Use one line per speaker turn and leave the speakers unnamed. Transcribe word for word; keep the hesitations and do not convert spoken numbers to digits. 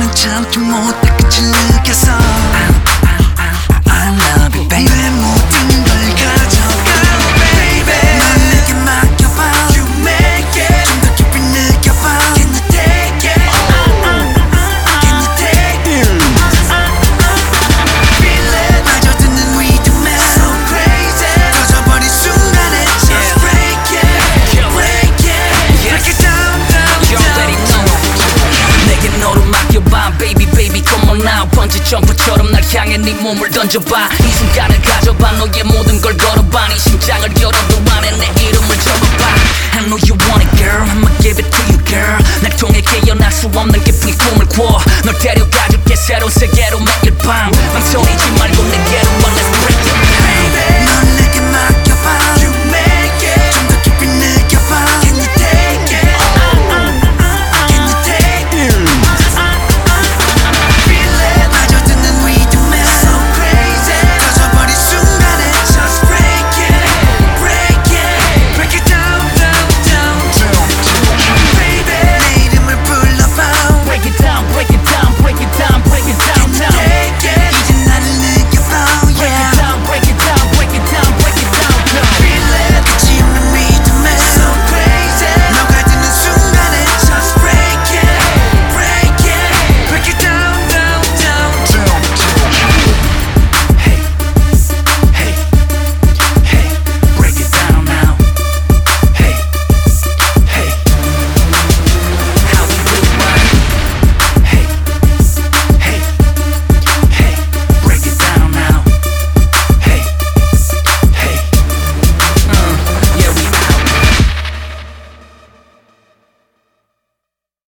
난 참지 못해 끝을 느껴서 I, I, I, I love you baby 내 모든 걸 가져가 baby 넌 내게 맡겨봐 You make it 좀 더 깊이 느껴봐 Can you take it Can you take it Feel it 빠져드는 리듬에 So crazy 터져버린 순간에 Just break it Break it Break it down down down You already know 내게 너를 맡겨봐 Baby baby come on now 번지 점프처럼 날 향해 네 몸을 던져봐 이 순간을 가져봐 너의 모든 걸 걸어봐 네 심장을 열어도 안에 내 이름을 적어봐 I know you want it girl I'ma give it to you girl 날 통해 깨어날 수 없는 깊은 꿈을 꿔 널 데려가줄게 새로운 세계로